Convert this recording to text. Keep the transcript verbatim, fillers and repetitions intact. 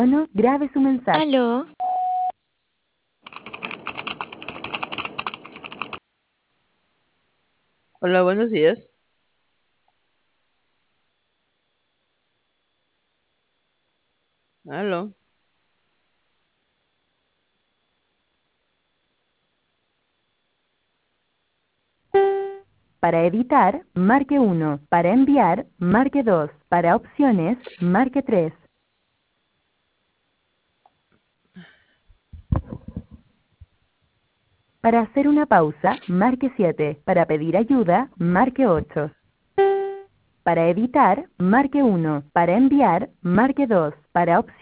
tono, grabe su mensaje. Aló. Hola, buenos días. Aló. Para editar, marque uno. Para enviar, marque dos. Para opciones, marque tres. Para hacer una pausa, marque siete. Para pedir ayuda, marque ocho. Para editar, marque uno. Para enviar, marque dos. Para opciones,